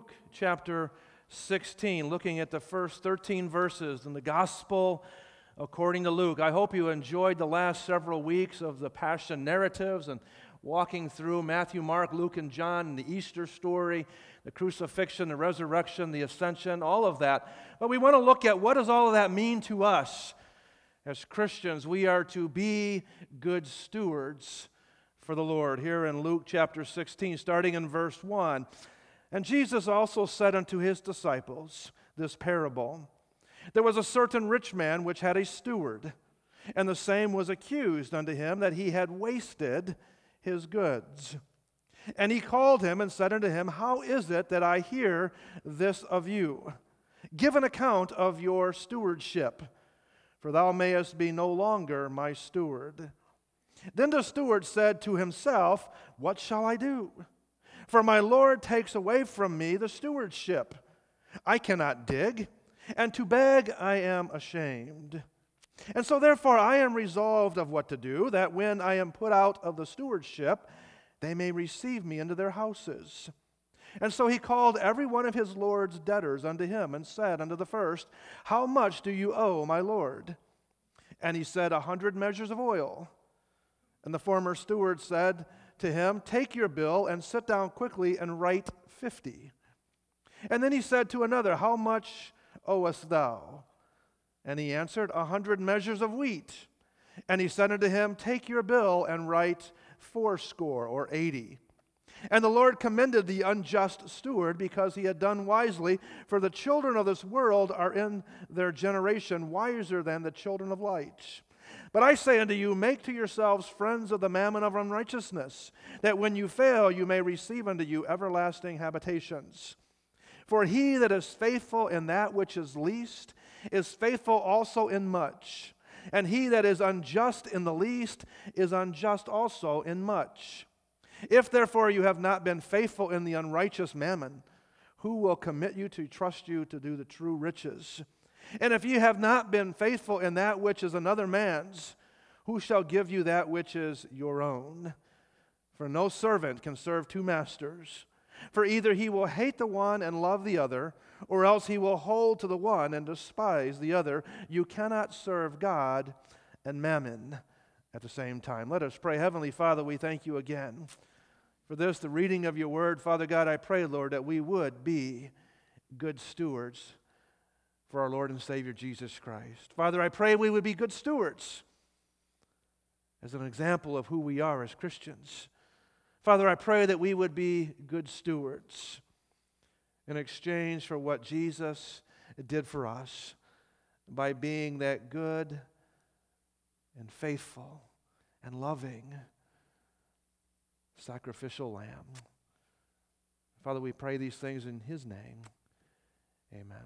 Luke chapter 16, looking at the first 13 verses in the Gospel according to Luke. I hope you enjoyed the last several weeks of the Passion narratives and walking through Matthew, Mark, Luke, and John, and the Easter story, the crucifixion, the resurrection, the ascension, all of that. But we want to look at what does all of that mean to us as Christians. We are to be good stewards for the Lord. Here in Luke chapter 16, starting in verse 1. And Jesus also said unto his disciples this parable. There was a certain rich man which had a steward, and the same was accused unto him that he had wasted his goods. And he called him and said unto him, How is it that I hear this of you? Give an account of your stewardship, for thou mayest be no longer my steward. Then the steward said to himself, What shall I do? For my Lord takes away from me the stewardship. I cannot dig, and to beg I am ashamed. And so therefore I am resolved of what to do, that when I am put out of the stewardship, they may receive me into their houses. And so he called every one of his Lord's debtors unto him, and said unto the first, How much do you owe my Lord? And he said, 100 measures of oil. And the former steward said to him, Take your bill, and sit down quickly, and write 50. And then he said to another, How much owest thou? And he answered, 100 measures of wheat. And he said unto him, Take your bill, and write 80 or 80. And the Lord commended the unjust steward, because he had done wisely. For the children of this world are in their generation wiser than the children of light. But I say unto you, make to yourselves friends of the mammon of unrighteousness, that when you fail, you may receive unto you everlasting habitations. For he that is faithful in that which is least is faithful also in much. And he that is unjust in the least is unjust also in much. If therefore you have not been faithful in the unrighteous mammon, who will commit you to trust you to do the true riches? And if ye have not been faithful in that which is another man's, who shall give you that which is your own? For no servant can serve two masters. For either he will hate the one and love the other, or else he will hold to the one and despise the other. You cannot serve God and mammon at the same time. Let us pray. Heavenly Father, we thank you again for this, the reading of your word. Father God, I pray, Lord, that we would be good stewards for our Lord and Savior Jesus Christ. Father, I pray we would be good stewards as an example of who we are as Christians. Father, I pray that we would be good stewards in exchange for what Jesus did for us by being that good and faithful and loving sacrificial lamb. Father, we pray these things in His name. Amen.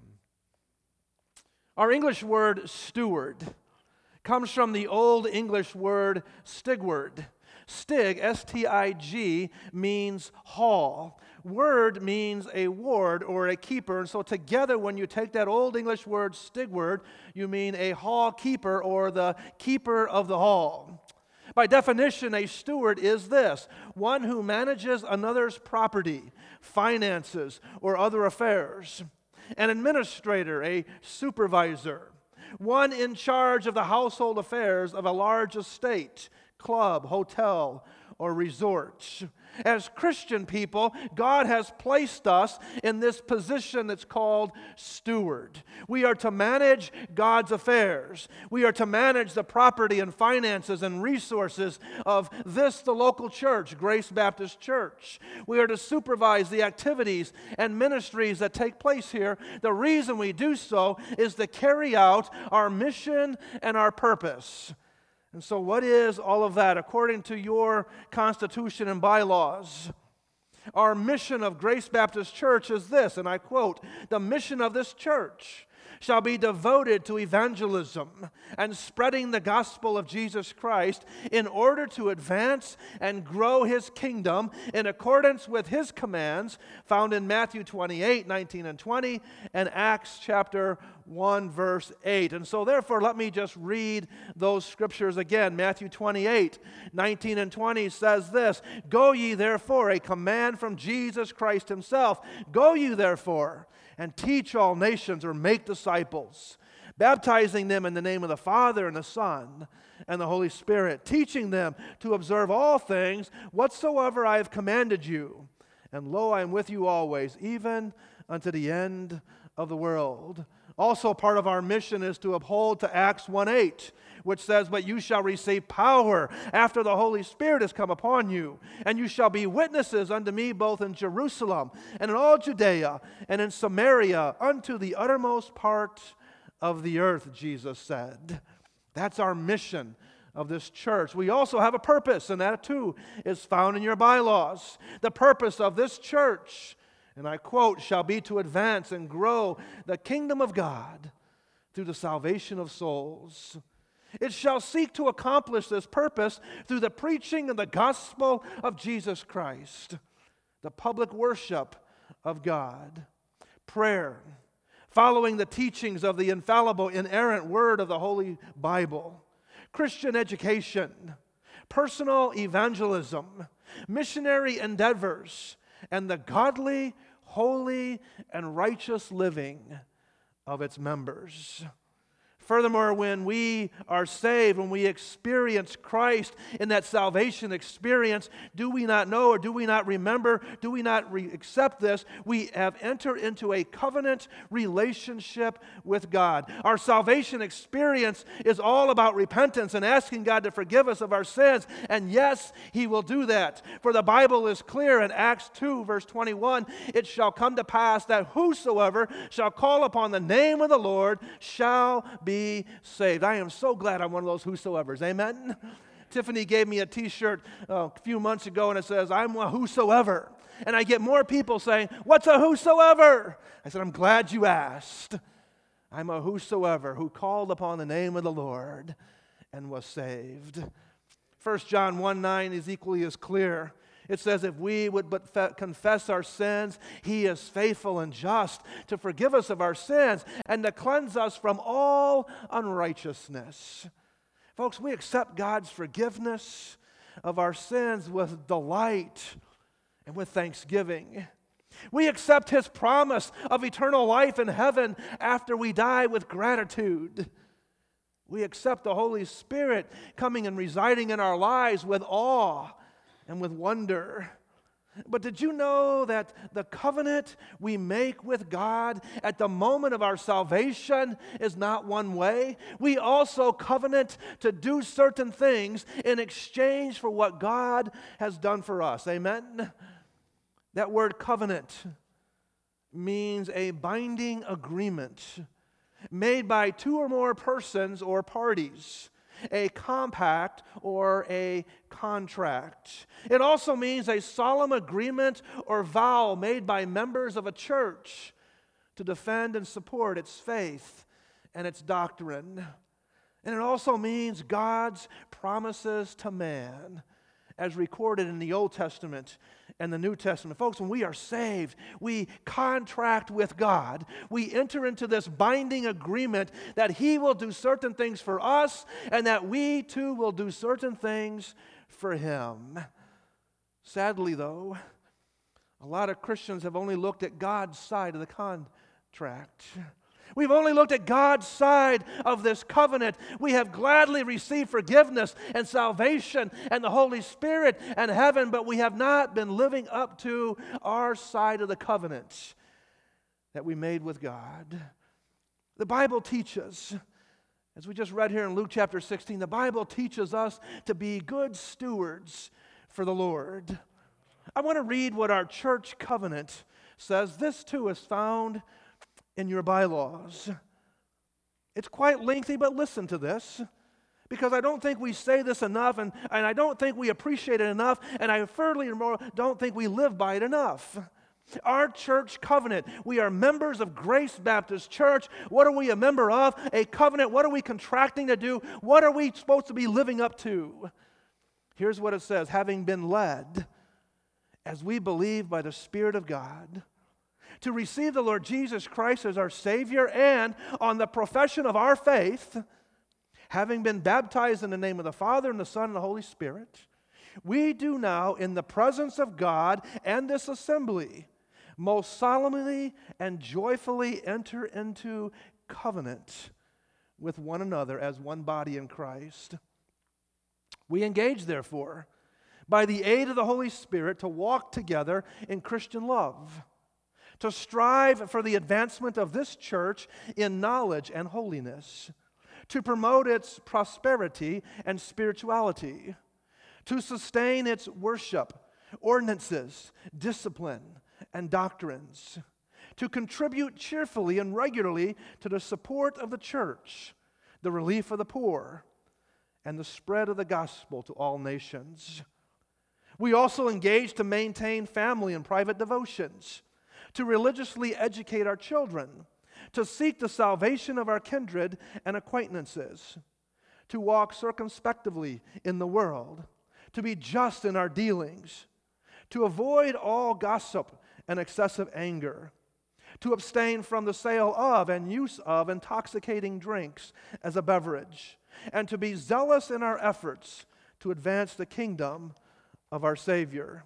Our English word steward comes from the Old English word stigward. Stig, S-T-I-G, means hall. Word means a ward or a keeper. And so together, when you take that Old English word stigward, you mean a hall keeper or the keeper of the hall. By definition, a steward is this: one who manages another's property, finances, or other affairs. An administrator, a supervisor, one in charge of the household affairs of a large estate, club, hotel, or resort. As Christian people, God has placed us in this position that's called steward. We are to manage God's affairs. We are to manage the property and finances and resources of the local church, Grace Baptist Church. We are to supervise the activities and ministries that take place here. The reason we do so is to carry out our mission and our purpose. And so what is all of that according to your constitution and bylaws? Our mission of Grace Baptist Church is this, and I quote, the mission of this church shall be devoted to evangelism and spreading the gospel of Jesus Christ in order to advance and grow His kingdom in accordance with His commands found in Matthew 28, 19 and 20, and Acts chapter 1, verse 8. And so therefore, let me just read those scriptures again. Matthew 28, 19 and 20 says this, "Go ye therefore," a command from Jesus Christ Himself, "Go ye therefore, and teach all nations," or make disciples, "baptizing them in the name of the Father and the Son and the Holy Spirit, teaching them to observe all things whatsoever I have commanded you. And lo, I am with you always, even unto the end of the world." Also, part of our mission is to uphold to Acts 1:8, which says, "But you shall receive power after the Holy Spirit has come upon you, and you shall be witnesses unto me both in Jerusalem and in all Judea and in Samaria unto the uttermost part of the earth," Jesus said. That's our mission of this church. We also have a purpose, and that too is found in your bylaws. The purpose of this church, and I quote, "shall be to advance and grow the kingdom of God through the salvation of souls." It shall seek to accomplish this purpose through the preaching of the gospel of Jesus Christ, the public worship of God, prayer, following the teachings of the infallible, inerrant word of the Holy Bible, Christian education, personal evangelism, missionary endeavors, and the godly, holy, and righteous living of its members. Furthermore, when we are saved, when we experience Christ in that salvation experience, do we not know, or do we not remember, do we not accept this? We have entered into a covenant relationship with God. Our salvation experience is all about repentance and asking God to forgive us of our sins. And yes, He will do that. For the Bible is clear in Acts 2, verse 21, "It shall come to pass that whosoever shall call upon the name of the Lord shall be saved." I am so glad I'm one of those whosoevers. Amen? Tiffany gave me a t-shirt a few months ago, and it says, "I'm a whosoever." And I get more people saying, "What's a whosoever?" I said, "I'm glad you asked. I'm a whosoever who called upon the name of the Lord and was saved." 1 John 1:9 is equally as clear. It says, "If we would but confess our sins, He is faithful and just to forgive us of our sins and to cleanse us from all unrighteousness." Folks, we accept God's forgiveness of our sins with delight and with thanksgiving. We accept His promise of eternal life in heaven after we die with gratitude. We accept the Holy Spirit coming and residing in our lives with awe and with wonder. But did you know that the covenant we make with God at the moment of our salvation is not one way? We also covenant to do certain things in exchange for what God has done for us. Amen? That word covenant means a binding agreement made by two or more persons or parties, a compact or a contract. It also means a solemn agreement or vow made by members of a church to defend and support its faith and its doctrine. And it also means God's promises to man, as recorded in the Old Testament and the New Testament. Folks, when we are saved, we contract with God. We enter into this binding agreement that He will do certain things for us and that we too will do certain things for Him. Sadly, though, a lot of Christians have only looked at God's side of the contract. We've only looked at God's side of this covenant. We have gladly received forgiveness and salvation and the Holy Spirit and heaven, but we have not been living up to our side of the covenant that we made with God. The Bible teaches, as we just read here in Luke chapter 16, the Bible teaches us to be good stewards for the Lord. I want to read what our church covenant says. This too is found in your bylaws. It's quite lengthy, but listen to this, because I don't think we say this enough, and I don't think we appreciate it enough, and I furthermore don't think we live by it enough. Our church covenant. We are members of Grace Baptist Church. What are we a member of? A covenant. What are we contracting to do? What are we supposed to be living up to? Here's what it says: having been led, as we believe by the Spirit of God, to receive the Lord Jesus Christ as our Savior, and on the profession of our faith, having been baptized in the name of the Father and the Son and the Holy Spirit, we do now, in the presence of God and this assembly, most solemnly and joyfully enter into covenant with one another as one body in Christ. We engage, therefore, by the aid of the Holy Spirit, to walk together in Christian love, to strive for the advancement of this church in knowledge and holiness, to promote its prosperity and spirituality, to sustain its worship, ordinances, discipline, and doctrines, to contribute cheerfully and regularly to the support of the church, the relief of the poor, and the spread of the gospel to all nations. We also engage to maintain family and private devotions, to religiously educate our children, to seek the salvation of our kindred and acquaintances, to walk circumspectively in the world, to be just in our dealings, to avoid all gossip and excessive anger, to abstain from the sale of and use of intoxicating drinks as a beverage, and to be zealous in our efforts to advance the kingdom of our Savior.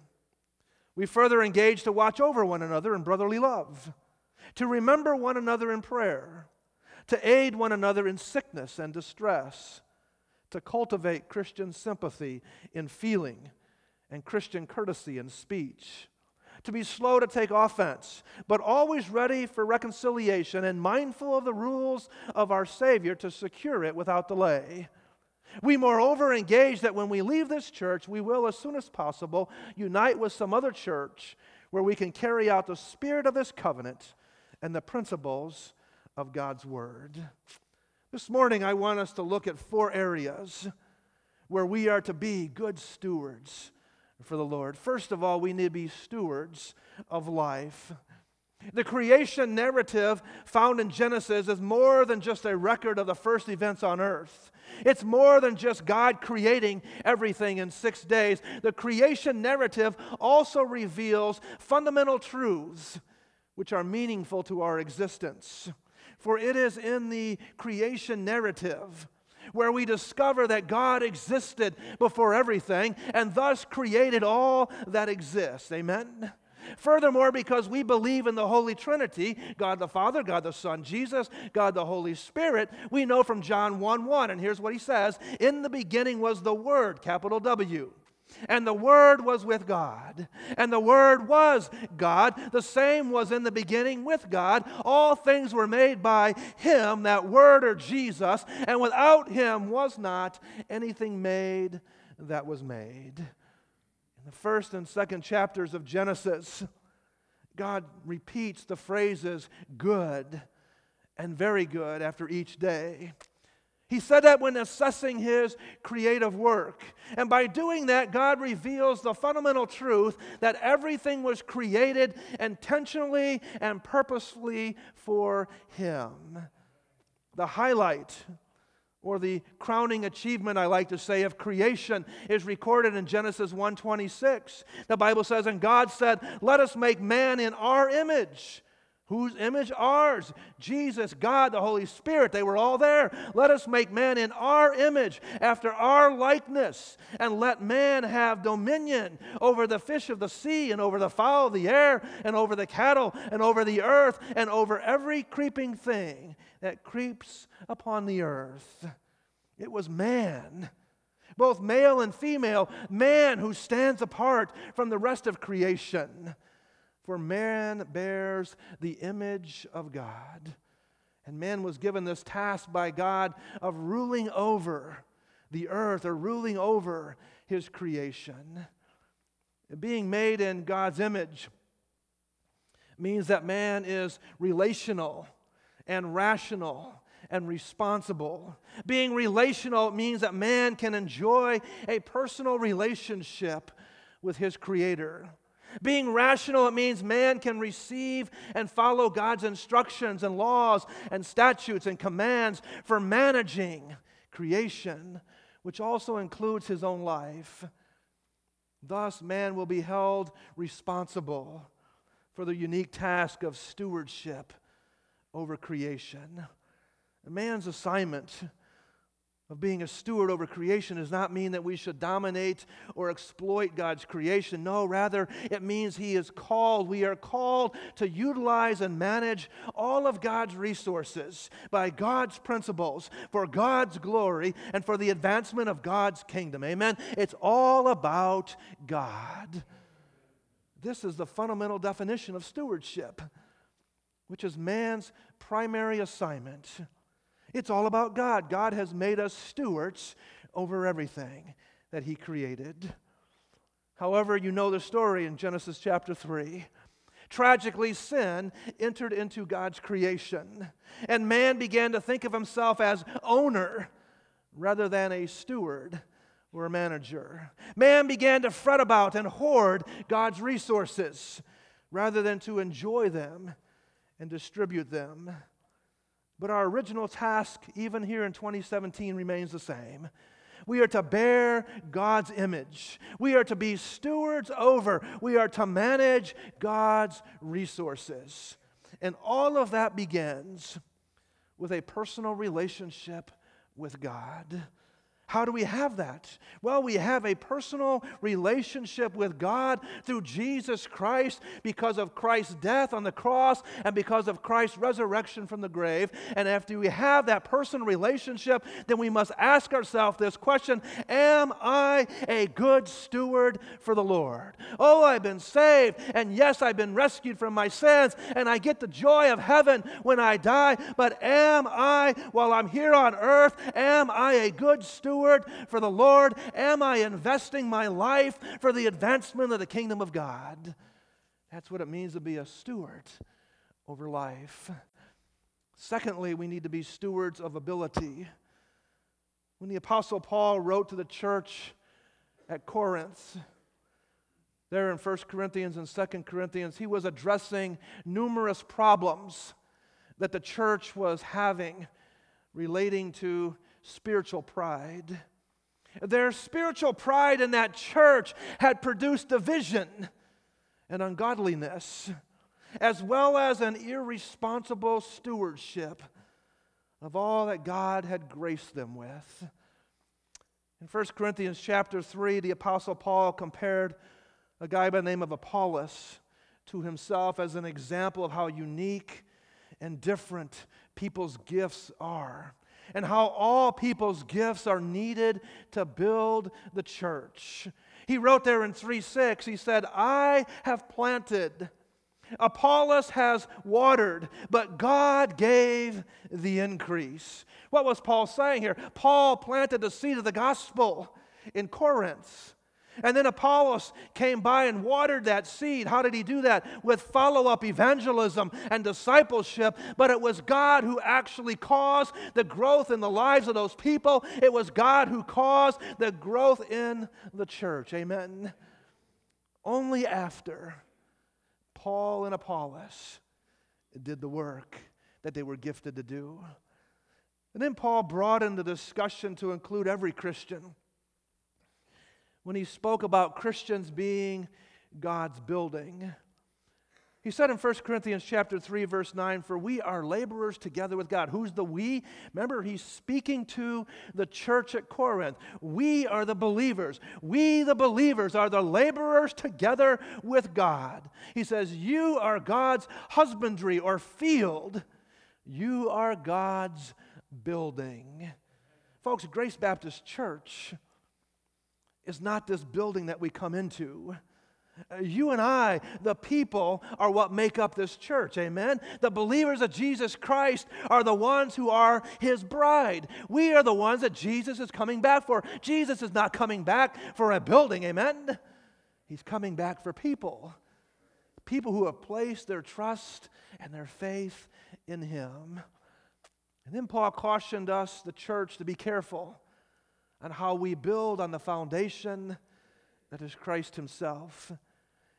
We further engage to watch over one another in brotherly love, to remember one another in prayer, to aid one another in sickness and distress, to cultivate Christian sympathy in feeling and Christian courtesy in speech, to be slow to take offense, but always ready for reconciliation and mindful of the rules of our Savior to secure it without delay. We moreover engage that when we leave this church, we will, as soon as possible, unite with some other church where we can carry out the spirit of this covenant and the principles of God's Word. This morning, I want us to look at 4 areas where we are to be good stewards for the Lord. First of all, we need to be stewards of life. The creation narrative found in Genesis is more than just a record of the first events on earth. It's more than just God creating everything in 6 days. The creation narrative also reveals fundamental truths which are meaningful to our existence. For it is in the creation narrative where we discover that God existed before everything and thus created all that exists. Amen? Furthermore, because we believe in the Holy Trinity, God the Father, God the Son, Jesus, God the Holy Spirit, we know from John 1:1, and here's what he says: in the beginning was the Word, capital W, and the Word was with God, and the Word was God. The same was in the beginning with God. All things were made by Him, that Word or Jesus, and without Him was not anything made that was made. In the first and second chapters of Genesis, God repeats the phrases good and very good after each day. He said that when assessing His creative work. And by doing that, God reveals the fundamental truth that everything was created intentionally and purposefully for Him. The highlight, or the crowning achievement, I like to say, of creation is recorded in Genesis 1:26. The Bible says, and God said, let us make man in our image. Whose image? Ours. Jesus, God, the Holy Spirit, they were all there. Let us make man in our image, after our likeness, and let man have dominion over the fish of the sea, and over the fowl of the air, and over the cattle, and over the earth, and over every creeping thing that creeps upon the earth. It was man, both male and female, man who stands apart from the rest of creation. For man bears the image of God. And man was given this task by God of ruling over the earth, or ruling over His creation. Being made in God's image means that man is relational and rational and responsible. Being relational means that man can enjoy a personal relationship with his Creator. Being rational, it means man can receive and follow God's instructions and laws and statutes and commands for managing creation, which also includes his own life. Thus, man will be held responsible for the unique task of stewardship over creation. A man's assignment of being a steward over creation does not mean that we should dominate or exploit God's creation. No, rather, it means we are called to utilize and manage all of God's resources by God's principles for God's glory and for the advancement of God's kingdom. Amen? It's all about God. This is the fundamental definition of stewardship, which is man's primary assignment. It's all about God. God has made us stewards over everything that He created. However, you know the story in Genesis chapter 3. Tragically, sin entered into God's creation, and man began to think of himself as owner rather than a steward or a manager. Man began to fret about and hoard God's resources rather than to enjoy them and distribute them. But our original task, even here in 2017, remains the same. We are to bear God's image. We are to be stewards over. We are to manage God's resources. And all of that begins with a personal relationship with God. How do we have that? Well, we have a personal relationship with God through Jesus Christ because of Christ's death on the cross and because of Christ's resurrection from the grave. And after we have that personal relationship, then we must ask ourselves this question: am I a good steward for the Lord? Oh, I've been saved, and yes, I've been rescued from my sins, and I get the joy of heaven when I die, but am I, while I'm here on earth, am I a good steward for the Lord? Am I investing my life for the advancement of the kingdom of God? That's what it means to be a steward over life. Secondly, we need to be stewards of ability. When the Apostle Paul wrote to the church at Corinth, there in 1 Corinthians and 2 Corinthians, he was addressing numerous problems that the church was having relating to spiritual pride. Their spiritual pride in that church had produced division and ungodliness, as well as an irresponsible stewardship of all that God had graced them with. In 1 Corinthians chapter 3, the Apostle Paul compared a guy by the name of Apollos to himself as an example of how unique and different people's gifts are, and how all people's gifts are needed to build the church. He wrote there in 3:6, he said, I have planted, Apollos has watered, but God gave the increase. What was Paul saying here? Paul planted the seed of the gospel in Corinth. And then Apollos came by and watered that seed. How did he do that? With follow-up evangelism and discipleship. But it was God who actually caused the growth in the lives of those people. It was God who caused the growth in the church. Amen. Only after Paul and Apollos did the work that they were gifted to do. And then Paul broadened the discussion to include every Christian when he spoke about Christians being God's building. He said in 1 Corinthians chapter 3, verse 9, for we are laborers together with God. Who's the we? Remember, he's speaking to the church at Corinth. We are the believers. We, the believers, are the laborers together with God. He says, you are God's husbandry or field. You are God's building. Folks, Grace Baptist Church is not this building that we come into. You and I, the people, are what make up this church, amen? The believers of Jesus Christ are the ones who are His bride. We are the ones that Jesus is coming back for. Jesus is not coming back for a building, amen? He's coming back for people. People who have placed their trust and their faith in Him. And then Paul cautioned us, the church, to be careful on how we build on the foundation that is Christ Himself.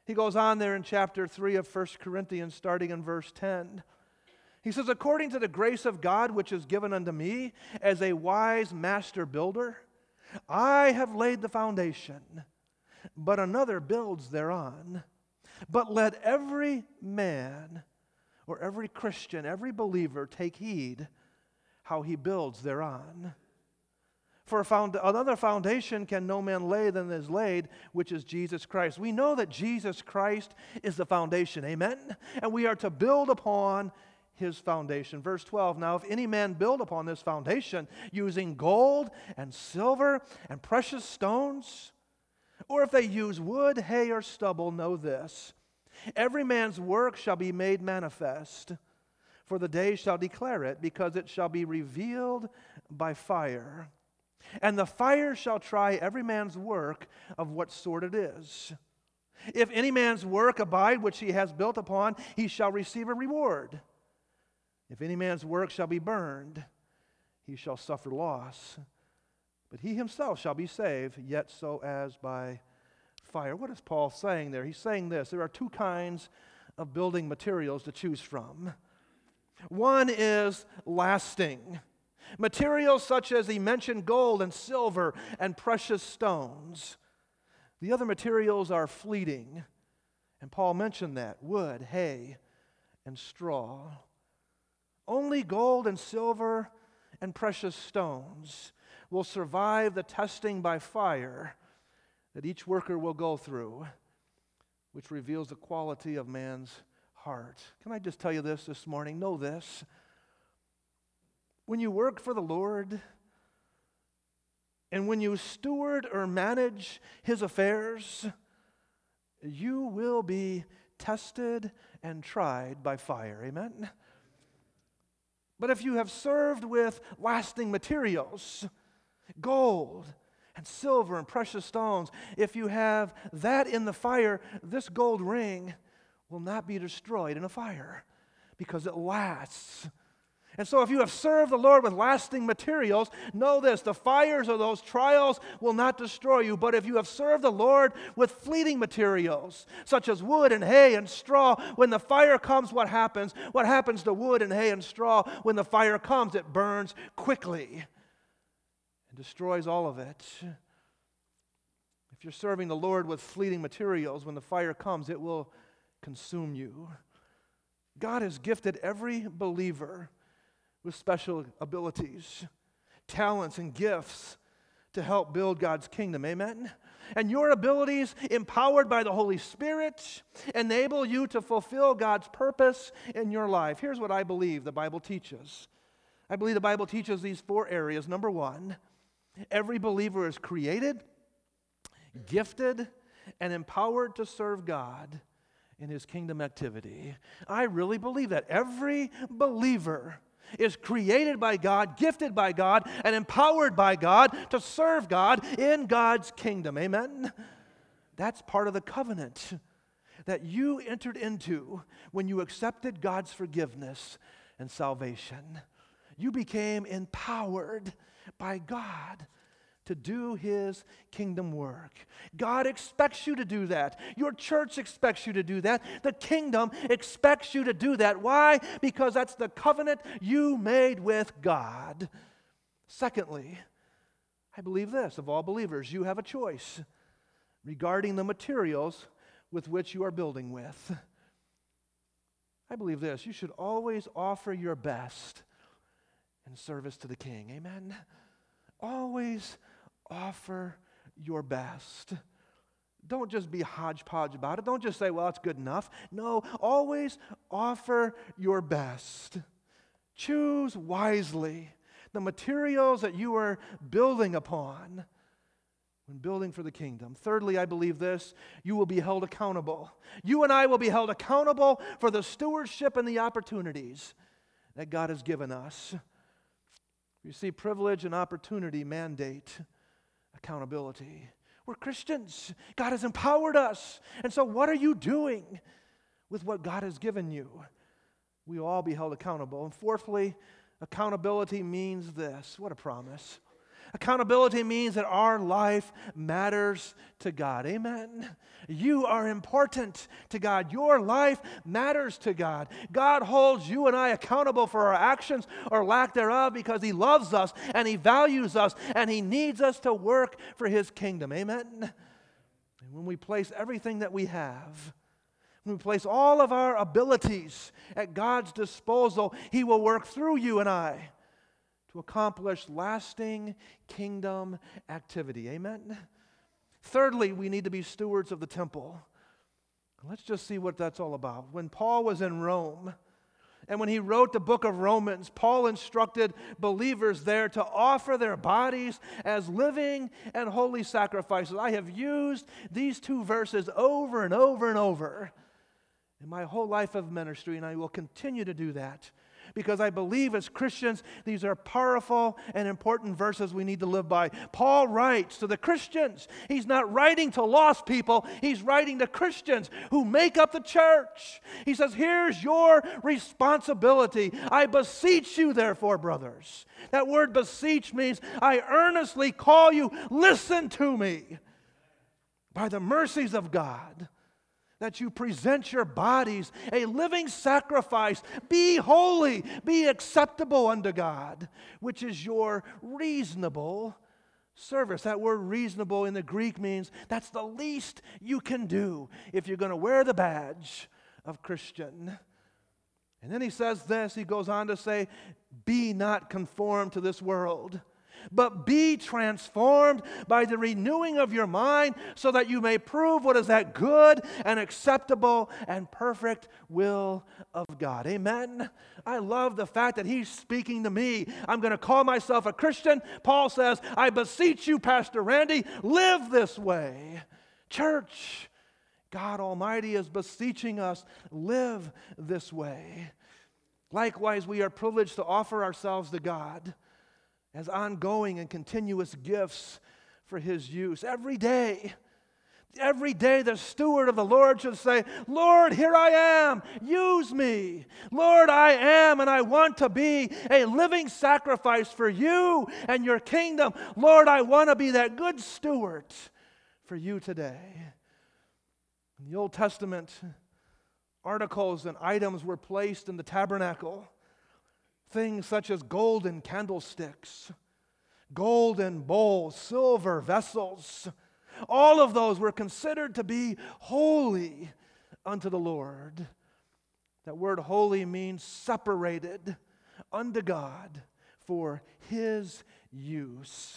He goes on there in chapter 3 of 1 Corinthians, starting in verse 10. He says, according to the grace of God which is given unto me as a wise master builder, I have laid the foundation, but another builds thereon. But let every man, or every Christian, every believer take heed how he builds thereon. For another foundation can no man lay than is laid, which is Jesus Christ. We know that Jesus Christ is the foundation, amen? And we are to build upon His foundation. Verse 12, now if any man build upon this foundation using gold and silver and precious stones, or if they use wood, hay, or stubble, know this, every man's work shall be made manifest, for the day shall declare it, because it shall be revealed by fire. And the fire shall try every man's work of what sort it is. If any man's work abide which he has built upon, he shall receive a reward. If any man's work shall be burned, he shall suffer loss. But he himself shall be saved, yet so as by fire. What is Paul saying there? He's saying this: there are two kinds of building materials to choose from. One is lasting. Materials such as he mentioned gold and silver and precious stones. The other materials are fleeting. And Paul mentioned that: wood, hay, and straw. Only gold and silver and precious stones will survive the testing by fire that each worker will go through, which reveals the quality of man's heart. Can I just tell you this morning? Know this. When you work for the Lord, and when you steward or manage His affairs, you will be tested and tried by fire. Amen? But if you have served with lasting materials, gold and silver and precious stones, if you have that in the fire, this gold ring will not be destroyed in a fire because it lasts. And so if you have served the Lord with lasting materials, know this: the fires of those trials will not destroy you. But if you have served the Lord with fleeting materials, such as wood and hay and straw, when the fire comes, what happens? What happens to wood and hay and straw when the fire comes? It burns quickly and destroys all of it. If you're serving the Lord with fleeting materials, when the fire comes, it will consume you. God has gifted every believer with special abilities, talents, and gifts to help build God's kingdom. Amen? And your abilities, empowered by the Holy Spirit, enable you to fulfill God's purpose in your life. Here's what I believe the Bible teaches. I believe the Bible teaches these 4 areas. Number 1, every believer is created, gifted, and empowered to serve God in His kingdom activity. I really believe that. Every believer is created by God, gifted by God, and empowered by God to serve God in God's kingdom. Amen? That's part of the covenant that you entered into when you accepted God's forgiveness and salvation. You became empowered by God to do His kingdom work. God expects you to do that. Your church expects you to do that. The kingdom expects you to do that. Why? Because that's the covenant you made with God. Secondly, I believe this: of all believers, you have a choice regarding the materials with which you are building with. I believe this: you should always offer your best in service to the King. Amen? Always offer your best. Don't just be hodgepodge about it. Don't just say, well, it's good enough. No, always offer your best. Choose wisely the materials that you are building upon when building for the kingdom. Thirdly, I believe this: you will be held accountable. You and I will be held accountable for the stewardship and the opportunities that God has given us. You see, privilege and opportunity mandate accountability. We're Christians. God has empowered us. And so what are you doing with what God has given you? We will all be held accountable. And fourthly, accountability means this. What a promise. Accountability means that our life matters to God. Amen. You are important to God. Your life matters to God. God holds you and I accountable for our actions or lack thereof because He loves us and He values us and He needs us to work for His kingdom. Amen. And when we place everything that we have, when we place all of our abilities at God's disposal, He will work through you and I to accomplish lasting kingdom activity. Amen? Thirdly, we need to be stewards of the temple. Let's just see what that's all about. When Paul was in Rome, and when he wrote the book of Romans, Paul instructed believers there to offer their bodies as living and holy sacrifices. I have used these two verses over and over and over in my whole life of ministry, and I will continue to do that. Because I believe as Christians, these are powerful and important verses we need to live by. Paul writes to the Christians. He's not writing to lost people. He's writing to Christians who make up the church. He says, here's your responsibility. I beseech you, therefore, brothers. That word beseech means I earnestly call you, listen to me. By the mercies of God, that you present your bodies a living sacrifice. Be holy, be acceptable unto God, which is your reasonable service. That word reasonable in the Greek means that's the least you can do if you're going to wear the badge of Christian. And then he says this, he goes on to say, be not conformed to this world, but be transformed by the renewing of your mind so that you may prove what is that good and acceptable and perfect will of God. Amen. I love the fact that he's speaking to me. I'm going to call myself a Christian. Paul says, I beseech you, Pastor Randy, live this way. Church, God Almighty is beseeching us, live this way. Likewise, we are privileged to offer ourselves to God as ongoing and continuous gifts for His use. Every day, the steward of the Lord should say, Lord, here I am, use me. Lord, I am and I want to be a living sacrifice for you and your kingdom. Lord, I want to be that good steward for you today. In the Old Testament, articles and items were placed in the tabernacle. Things such as golden candlesticks, golden bowls, silver vessels. All of those were considered to be holy unto the Lord. That word holy means separated unto God for His use.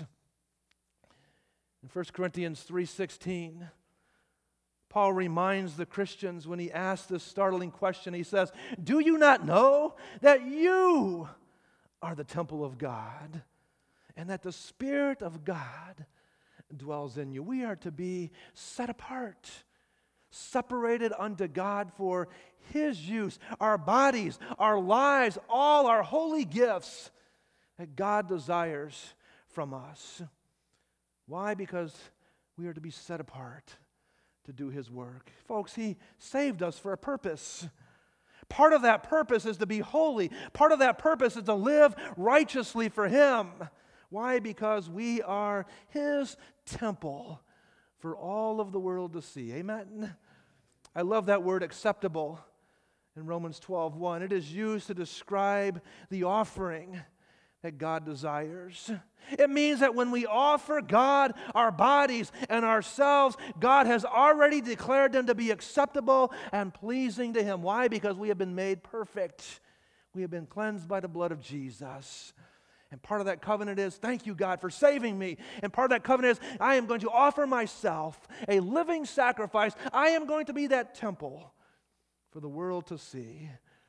In 1 Corinthians 3:16, Paul reminds the Christians when he asks this startling question, he says, do you not know that you are the temple of God and that the Spirit of God dwells in you? We are to be set apart, separated unto God for His use. Our bodies, our lives, all our holy gifts that God desires from us. Why? Because we are to be set apart to do His work. Folks, He saved us for a purpose. Part of that purpose is to be holy. Part of that purpose is to live righteously for Him. Why? Because we are His temple for all of the world to see. Amen? I love that word acceptable in Romans 12:1. It is used to describe the offering that God desires. It means that when we offer God our bodies and ourselves, God has already declared them to be acceptable and pleasing to Him. Why? Because we have been made perfect. We have been cleansed by the blood of Jesus. And part of that covenant is, thank you, God, for saving me. And part of that covenant is, I am going to offer myself a living sacrifice. I am going to be that temple for the world to see.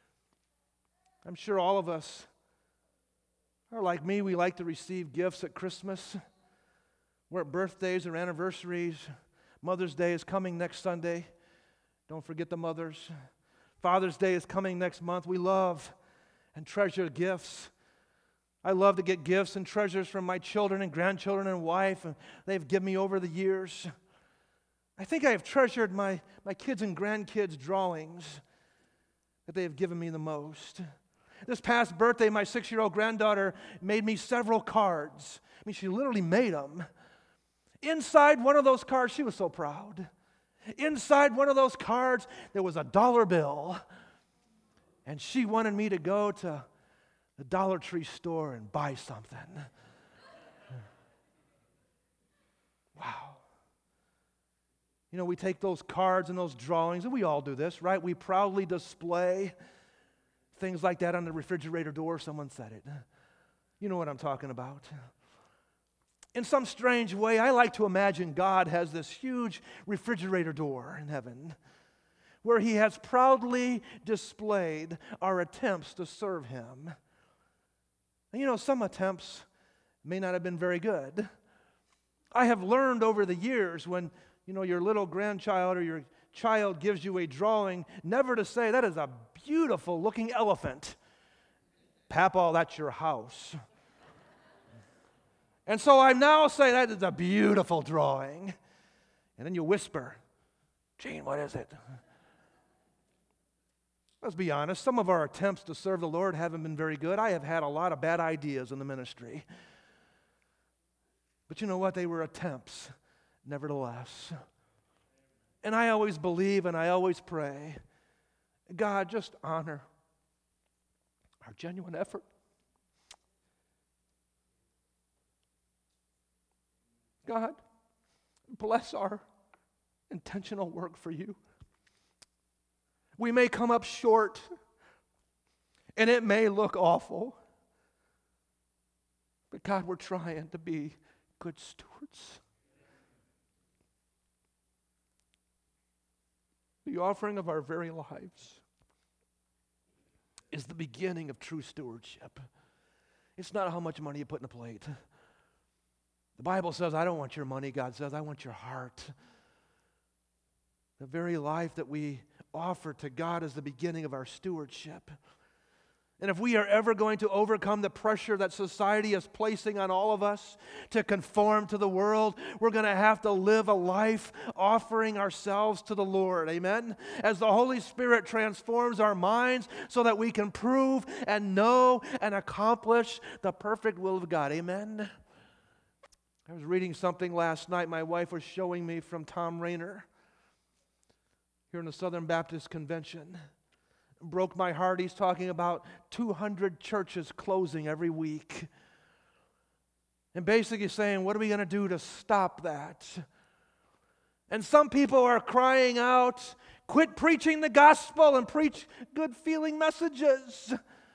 I'm sure all of us are like me. We like to receive gifts at Christmas. We're at birthdays or anniversaries. Mother's Day is coming next Sunday. Don't forget the mothers. Father's Day is coming next month. We love and treasure gifts. I love to get gifts and treasures from my children and grandchildren and wife, and they've given me over the years. I think I have treasured my kids' and grandkids' drawings that they have given me the most. This past birthday, my 6-year-old granddaughter made me several cards. I mean, she literally made them. Inside one of those cards, she was so proud. Inside one of those cards, there was a dollar bill. And she wanted me to go to the Dollar Tree store and buy something. Wow. You know, we take those cards and those drawings, and we all do this, right? We proudly display things like that on the refrigerator door. Someone said it. You know what I'm talking about. In some strange way, I like to imagine God has this huge refrigerator door in heaven where He has proudly displayed our attempts to serve Him. And you know, some attempts may not have been very good. I have learned over the years when, you know, your little grandchild or your child gives you a drawing, never to say, that is a beautiful looking elephant. Papa, that's your house. And so I now say, that is a beautiful drawing. And then you whisper, Gene, what is it? Let's be honest, some of our attempts to serve the Lord haven't been very good. I have had a lot of bad ideas in the ministry. But you know what? They were attempts, nevertheless. And I always believe and I always pray, God, just honor our genuine effort. God, bless our intentional work for you. We may come up short, and it may look awful, but God, we're trying to be good stewards. The offering of our very lives is the beginning of true stewardship. It's not how much money you put in a plate. The Bible says, I don't want your money. God says, I want your heart. The very life that we offer to God is the beginning of our stewardship. And if we are ever going to overcome the pressure that society is placing on all of us to conform to the world, we're going to have to live a life offering ourselves to the Lord. Amen? As the Holy Spirit transforms our minds so that we can prove and know and accomplish the perfect will of God. Amen? I was reading something last night my wife was showing me from Tom Rainer here in the Southern Baptist Convention. It broke my heart. He's talking about 200 churches closing every week. And basically saying, what are we going to do to stop that? And some people are crying out, quit preaching the gospel and preach good-feeling messages.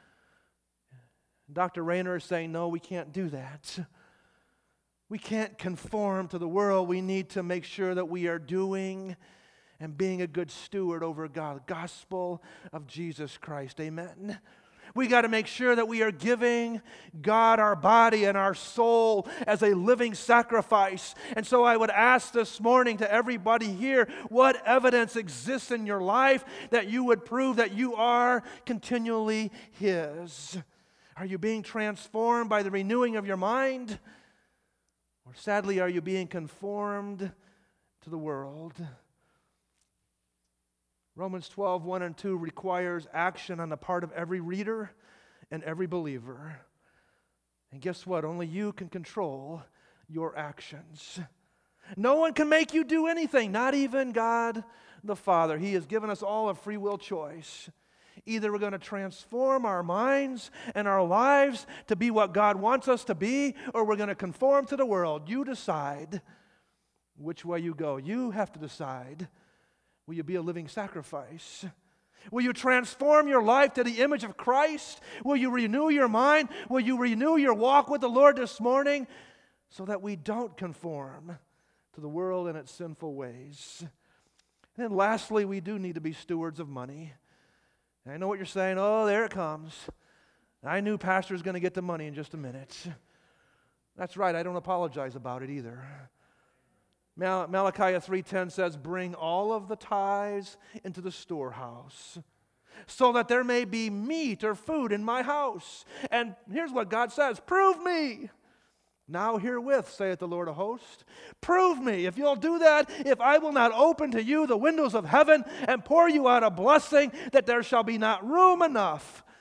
Dr. Rainer is saying, no, we can't do that. We can't conform to the world. We need to make sure that we are doing and being a good steward over God, the gospel of Jesus Christ. Amen. We got to make sure that we are giving God our body and our soul as a living sacrifice. And so I would ask this morning to everybody here, what evidence exists in your life that you would prove that you are continually His? Are you being transformed by the renewing of your mind? Or sadly, are you being conformed to the world? Romans 12, 1 and 2 requires action on the part of every reader and every believer. And guess what? Only you can control your actions. No one can make you do anything, not even God the Father. He has given us all a free will choice. Either we're going to transform our minds and our lives to be what God wants us to be, or we're going to conform to the world. You decide which way you go. You have to decide. Will you be a living sacrifice? Will you transform your life to the image of Christ? Will you renew your mind? Will you renew your walk with the Lord this morning so that we don't conform to the world and its sinful ways? And then lastly, we do need to be stewards of money. And I know what you're saying. Oh, there it comes. I knew Pastor was going to get the money in just a minute. That's right. I don't apologize about it either. Malachi 3:10 says, bring all of the tithes into the storehouse so that there may be meat or food in my house. And here's what God says, prove me. Now herewith, saith the Lord of hosts, prove me, if you'll do that, if I will not open to you the windows of heaven and pour you out a blessing, that there shall be not room enough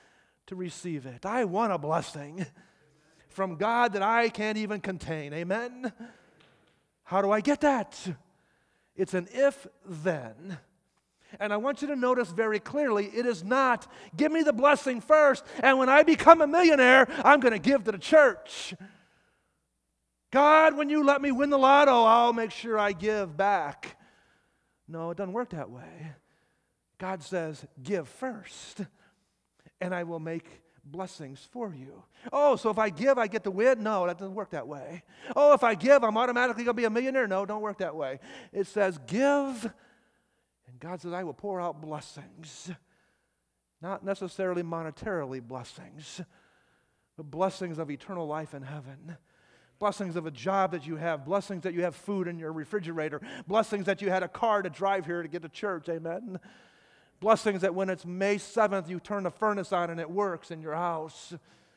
to receive it. I want a blessing from God that I can't even contain. Amen? How do I get that? It's an if-then. And I want you to notice very clearly, it is not, give me the blessing first, and when I become a millionaire, I'm going to give to the church. God, when you let me win the lotto, I'll make sure I give back. No, it doesn't work that way. God says, give first, and I will make blessings for you. Oh, so if I give, I get to win? No, that doesn't work that way. Oh, if I give, I'm automatically going to be a millionaire? No, don't work that way. It says, give, and God says, I will pour out blessings. Not necessarily monetarily blessings, but blessings of eternal life in heaven. Blessings of a job that you have, blessings that you have food in your refrigerator, blessings that you had a car to drive here to get to church, amen? Blessings that when it's May 7th, you turn the furnace on and it works in your house.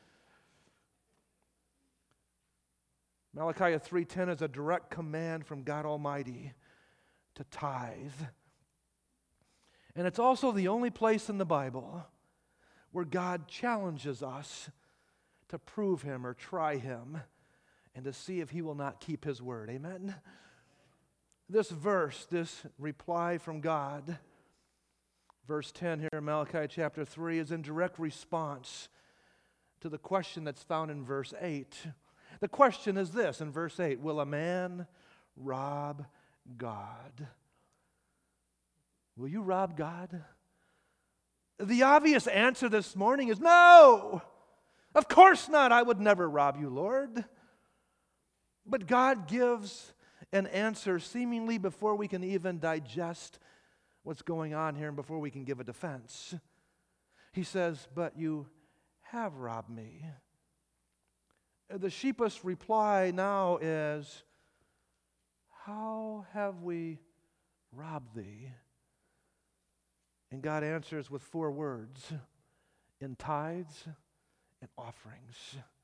Malachi 3:10 is a direct command from God Almighty to tithe. And it's also the only place in the Bible where God challenges us to prove Him or try Him and to see if He will not keep His word. Amen? This verse, this reply from God, verse 10 here in Malachi chapter 3, is in direct response to the question that's found in verse 8. The question is this in verse 8, will a man rob God? Will you rob God? The obvious answer this morning is no. Of course not. I would never rob you, Lord. But God gives an answer seemingly before we can even digest what's going on here and before we can give a defense. He says, but you have robbed me. The sheepish reply now is, how have we robbed thee? And God answers with 4 words, in tithes and offerings.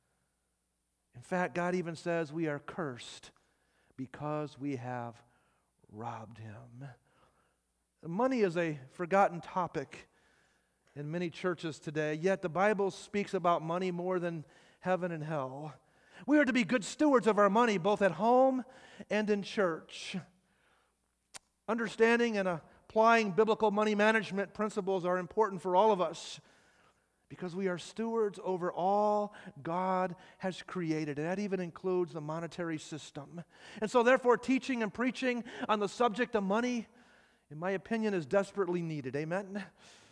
In fact, God even says we are cursed because we have robbed Him. Money is a forgotten topic in many churches today, yet the Bible speaks about money more than heaven and hell. We are to be good stewards of our money, both at home and in church. Understanding and applying biblical money management principles are important for all of us because we are stewards over all God has created, and that even includes the monetary system. And so therefore, teaching and preaching on the subject of money, in my opinion, is desperately needed. Amen?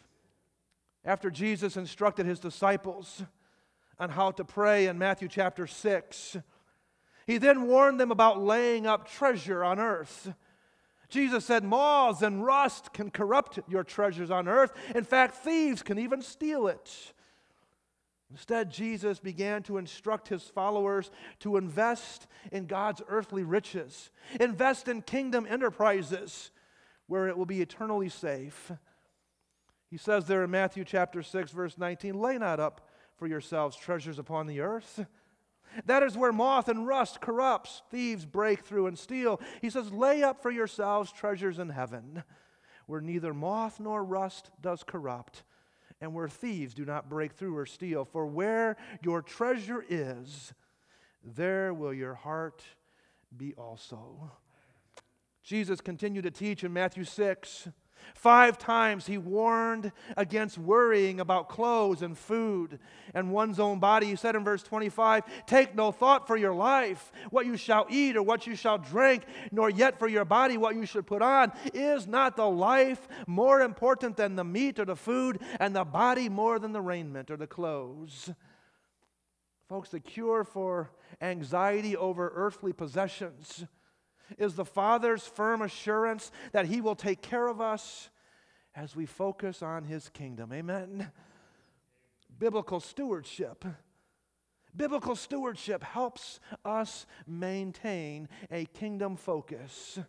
After Jesus instructed His disciples on how to pray in Matthew chapter 6, He then warned them about laying up treasure on earth. Jesus said, moths and rust can corrupt your treasures on earth. In fact, thieves can even steal it. Instead, Jesus began to instruct His followers to invest in God's earthly riches, invest in kingdom enterprises where it will be eternally safe. He says there in Matthew chapter 6, verse 19, lay not up for yourselves treasures upon the earth. That is where moth and rust corrupts, thieves break through and steal. He says, lay up for yourselves treasures in heaven, where neither moth nor rust does corrupt, and where thieves do not break through or steal. For where your treasure is, there will your heart be also. Jesus continued to teach in Matthew 6. 5 times He warned against worrying about clothes and food and one's own body. He said in verse 25, take no thought for your life, what you shall eat or what you shall drink, nor yet for your body what you should put on. Is not the life more important than the meat or the food, and the body more than the raiment or the clothes? Folks, the cure for anxiety over earthly possessions is the Father's firm assurance that He will take care of us as we focus on His kingdom. Amen? Biblical stewardship. Biblical stewardship helps us maintain a kingdom focus.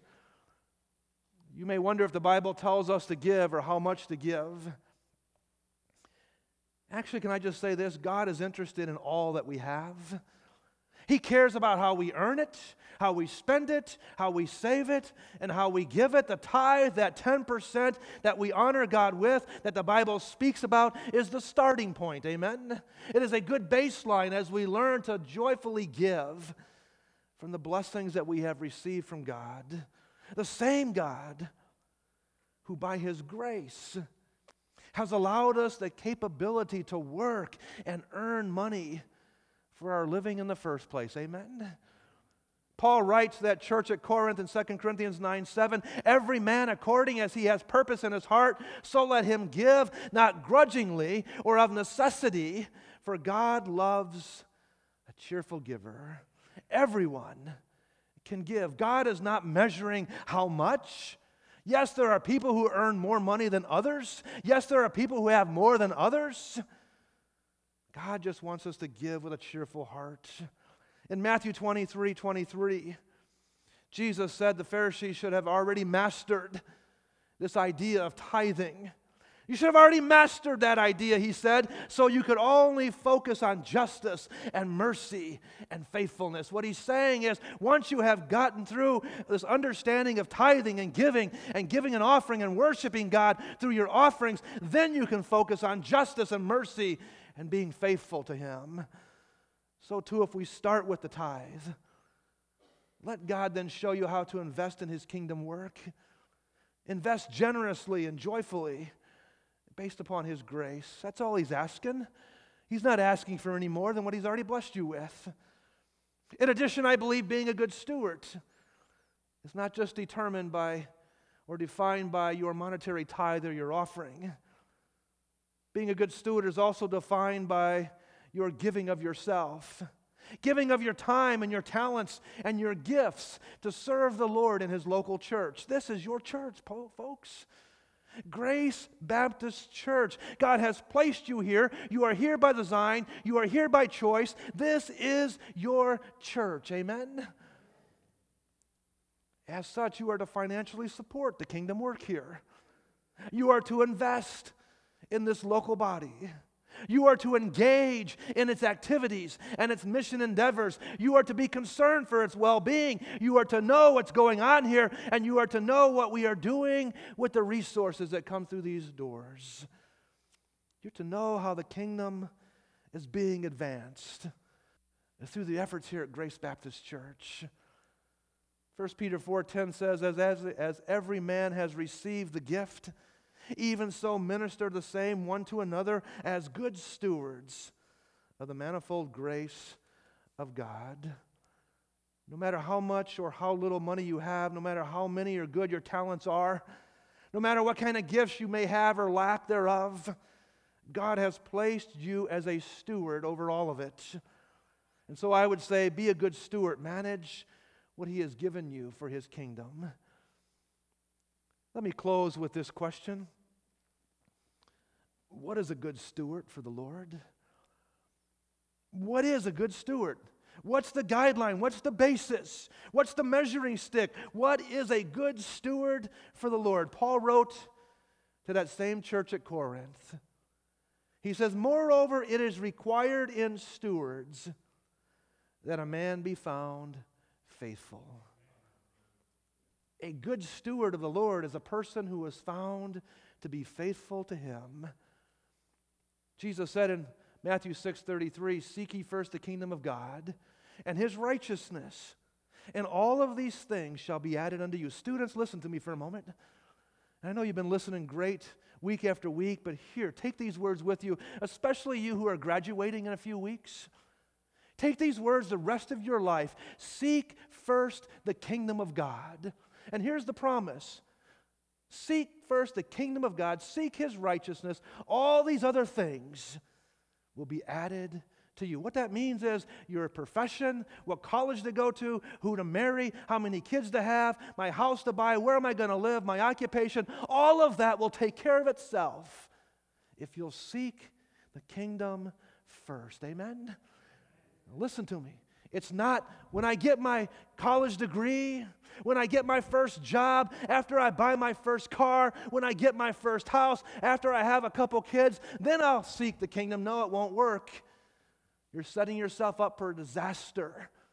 You may wonder if the Bible tells us to give or how much to give. Actually, can I just say this? God is interested in all that we have. He cares about how we earn it, how we spend it, how we save it, and how we give it. The tithe, that 10% that we honor God with, that the Bible speaks about, is the starting point. Amen? It is a good baseline as we learn to joyfully give from the blessings that we have received from God. The same God who by His grace has allowed us the capability to work and earn money for our living in the first place. Amen? Paul writes to that church at Corinth in 2 Corinthians 9:7, every man according as he has purpose in his heart, so let him give, not grudgingly or of necessity, for God loves a cheerful giver. Everyone can give. God is not measuring how much. Yes, there are people who earn more money than others. Yes, there are people who have more than others. God just wants us to give with a cheerful heart. In Matthew 23:23, Jesus said the Pharisees should have already mastered this idea of tithing. You should have already mastered that idea, he said, so you could only focus on justice and mercy and faithfulness. What he's saying is, once you have gotten through this understanding of tithing and giving an offering and worshiping God through your offerings, then you can focus on justice and mercy and being faithful to Him. So too, if we start with the tithe, let God then show you how to invest in His kingdom work. Invest generously and joyfully based upon His grace. That's all He's asking. He's not asking for any more than what He's already blessed you with. In addition, I believe being a good steward is not just determined by or defined by your monetary tithe or your offering. Being a good steward is also defined by your giving of yourself, giving of your time and your talents and your gifts to serve the Lord in His local church. This is your church, folks. Grace Baptist Church. God has placed you here. You are here by design. You are here by choice. This is your church. Amen? As such, you are to financially support the kingdom work here. You are to invest in this local body. You are to engage in its activities and its mission endeavors. You are to be concerned for its well-being. You are to know what's going on here, and you are to know what we are doing with the resources that come through these doors. You're to know how the kingdom is being advanced through the efforts here at Grace Baptist Church. 1 Peter 4:10 says, as every man has received the gift, even so minister the same one to another as good stewards of the manifold grace of God. No matter how much or how little money you have, no matter how many or good your talents are, no matter what kind of gifts you may have or lack thereof, God has placed you as a steward over all of it. And so I would say, be a good steward. Manage what He has given you for His kingdom. Let me close with this question. What is a good steward for the Lord? What is a good steward? What's the guideline? What's the basis? What's the measuring stick? What is a good steward for the Lord? Paul wrote to that same church at Corinth. He says, moreover, it is required in stewards that a man be found faithful. A good steward of the Lord is a person who is found to be faithful to Him. Jesus said in Matthew 6:33, seek ye first the kingdom of God and His righteousness, and all of these things shall be added unto you. Students, listen to me for a moment. I know you've been listening great week after week, but here, take these words with you, especially you who are graduating in a few weeks. Take these words the rest of your life. Seek first the kingdom of God. And here's the promise. Seek first the kingdom of God. Seek His righteousness. All these other things will be added to you. What that means is your profession, what college to go to, who to marry, how many kids to have, my house to buy, where am I going to live, my occupation. All of that will take care of itself if you'll seek the kingdom first. Amen? Listen to me. It's not when I get my college degree, when I get my first job, after I buy my first car, when I get my first house, after I have a couple kids, then I'll seek the kingdom. No, it won't work. You're setting yourself up for disaster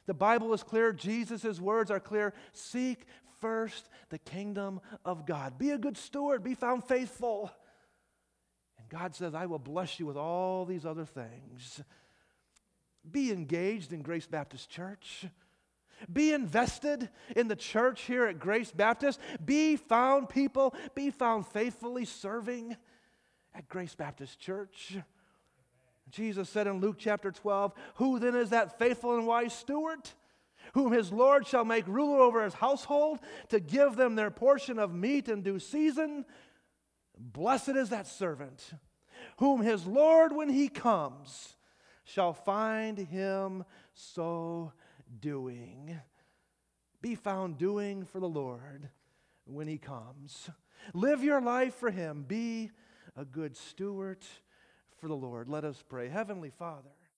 The Bible is clear. Jesus' words are clear. Seek first the kingdom of God. Be a good steward. Be found faithful. And God says, I will bless you with all these other things. Be engaged in Grace Baptist Church. Be invested in the church here at Grace Baptist. Be found people. Be found faithfully serving at Grace Baptist Church. Jesus said in Luke chapter 12, who then is that faithful and wise steward, whom his Lord shall make ruler over his household, to give them their portion of meat in due season? Blessed is that servant, whom his Lord, when he comes, shall find him so doing. Be found doing for the Lord when he comes. Live your life for him. Be a good steward for the Lord. Let us pray. Heavenly Father,